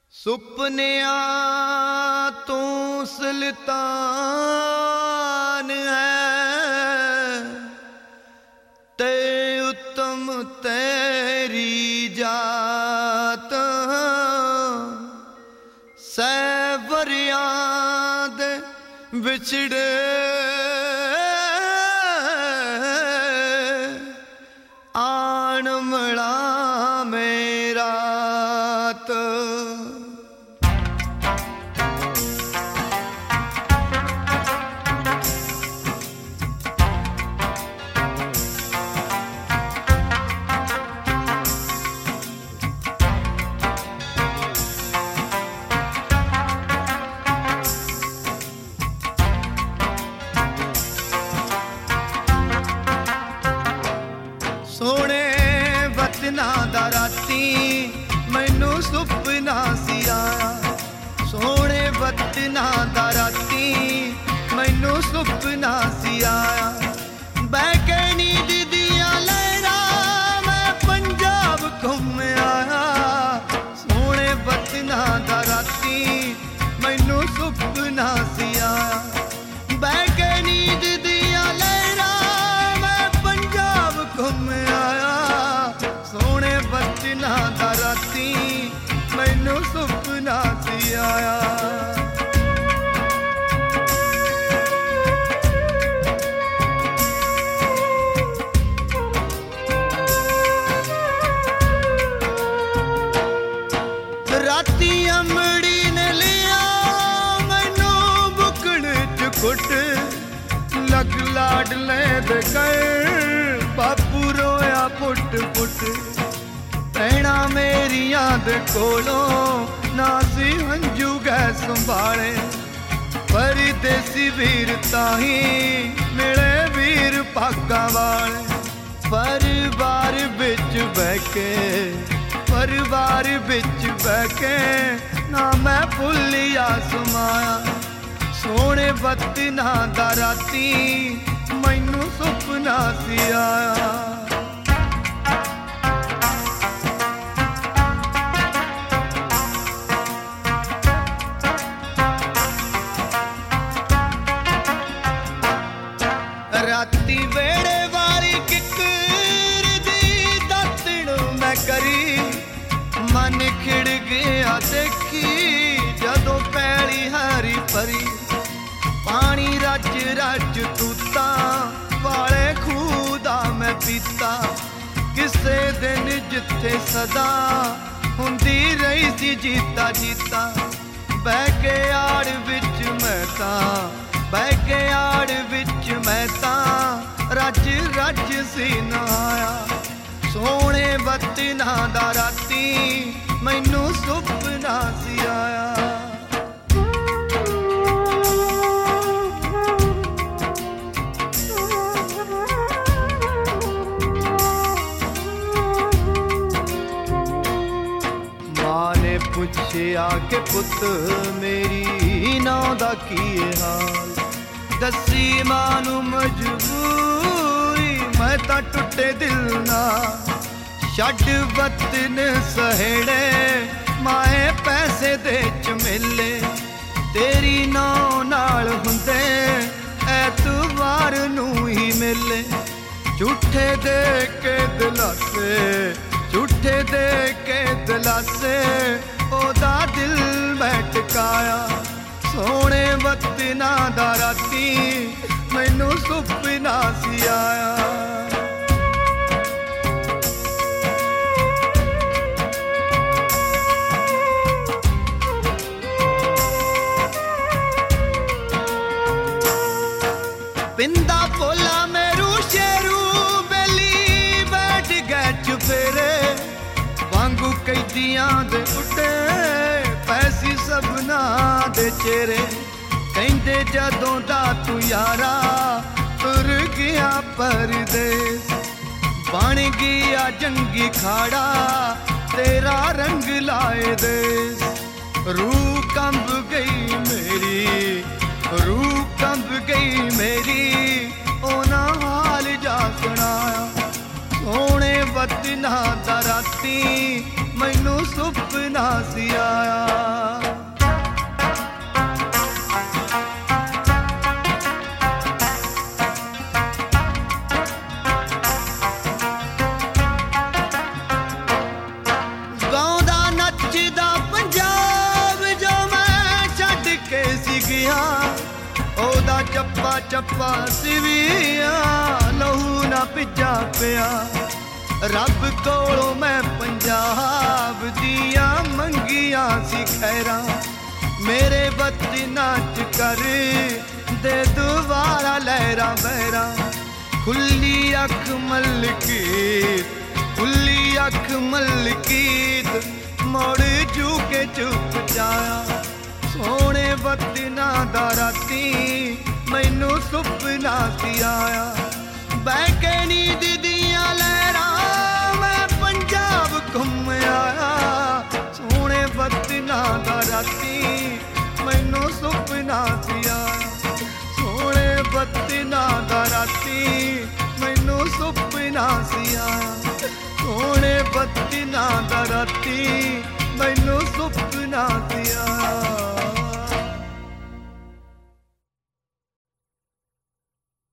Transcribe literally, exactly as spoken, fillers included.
ਸੁਪਨਿਆਂ ਤੂੰ ਸੁਲਤਾਨ ਹੈ ਤੇ ਉੱਤਮ ਤੇਰੀ ਜਾਤ ਸੈਵਰਿਆਂ ਦੇ ਵਿਛੜੇ ਆਣ ਮਲਾ ਮੇਰਾ सोने वतना दा राती मैनू सुपना सी आया सोने वतना दा राती मैनू सुपना सी आया बह के नींद दिया लहरा मैं पंजाब घूम आया सोने वतना दा राती मैनू सुपना सी आया बह के नींद दिया लहरा मैं पंजाब घूम सोने बचना दा राती मैनू सुपना सी आया राती अमड़ी ने लिया मैनू बुकड़ च कुट लग लाड ले दे कर बापू रोया पुट पुट भैणा मेरिया दे कोलों ना सी हंजू गै संभाले परदेसी वीर ताही मिले वीर पागा वाले परिवार बिच बैके परिवार बिच बैके ना मैं भुलिया समाया सोने वतना दा राती मैनू सुपना सी आया राती वेड़े वाली किकर दी दातण मैं करी मन खिड़ गया देखी जदों पैली हरी परी पानी रज रज तूता वाले खूदा मैं पीता किसे दिन जिथे सदा हुंदी रही सी जीता जीता बह के आड़ विच मैं तां बह के आड़ विच मैं तां रज रज सी नहाया सोने वतना दा राती मैनू सुपना सी आया पुछया के पुत मेरी नां दा की हाल दसी मानू मजबूरी मैं तां टुटे दिल ना छड्ड वतन सहेड़े माए पैसे दे चमेले तेरी नां नाल हुंदे ऐतवार नूं ही मिले झूठे दे के दिलासे झूठे दे के दिलासे ओदा दिल मैं टिकाया सोने वतना दा राती मैनू सुपना सी आया पिंदा बोला मेरू शेरू बेली बैठ गए चुफेरे वांगू कैदियां दे उठे पैसी सबना दे चेहरे कहंदे जदों दा तू यारा तुर गया परदेस बन गया जंगी खाड़ा तेरा रंग लाए देस रूह कंब गई मेरी रूह कंब गई मेरी ओना हाल जा सुनाया सोने वतना दा राती मैनू सुपना सी आया। ਸੀਵੀਆਂ ਉਹਦਾ ਚੱਪਾ ਚੱਪਾ ਸੀਵੀਆਂ ਲਹੂ ਨਾ ਭਿੱਜਾ ਪਿਆ ਰੱਬ ਕੋਲੋਂ ਮੈਂ ਪੰਜਾਬ ਦੀਆਂ ਮੰਗੀਆਂ ਸੀ ਖੈਰਾਂ ਮੇਰੇ ਵਤਨਾਂ ਚ ਕਰ ਦੇ ਦੁਬਾਰਾ ਲਹਿਰਾਂ ਬਹਿਰਾਂ ਖੁੱਲੀ ਅੱਖ ਮਲਕੀਤ ਖੁੱਲੀ ਅੱਖ ਮਲਕੀਤ ਮੋੜ ਜੂ ਕੇ ਚੁੱਪ ਜਾਇਆ ਸੋਹਣੇ ਵਤਨਾਂ ਦਾ ਰਾਤੀ ਮੈਨੂੰ ਸੁਪਨਾ ਸੀ ਆਇਆ ਬਹਿ ਕੇ ਨੀਂਦ ਦੀਆਂ ਲਹਿਰਾਂ ਮੈਂ ਪੰਜਾਬ ਘੁੰਮ ਆਇਆ ਸੋਹਣੇ ਵਤਨਾਂ ਦਾ ਰਾਤੀ ਮੈਨੂੰ ਸੁਪਨਾ ਸੀ ਆਇਆ ਸੋਹਣੇ ਵਤਨਾਂ ਦਾ ਰਾਤੀ ਮੈਨੂੰ ਸੁਪਨਾ ਸੀ ਆਇਆ ਸੋਹਣੇ ਵਤਨਾਂ ਦਾ ਰਾਤੀ ਮੈਨੂੰ ਸੁਪਨਾ ਸੀ ਆਇਆ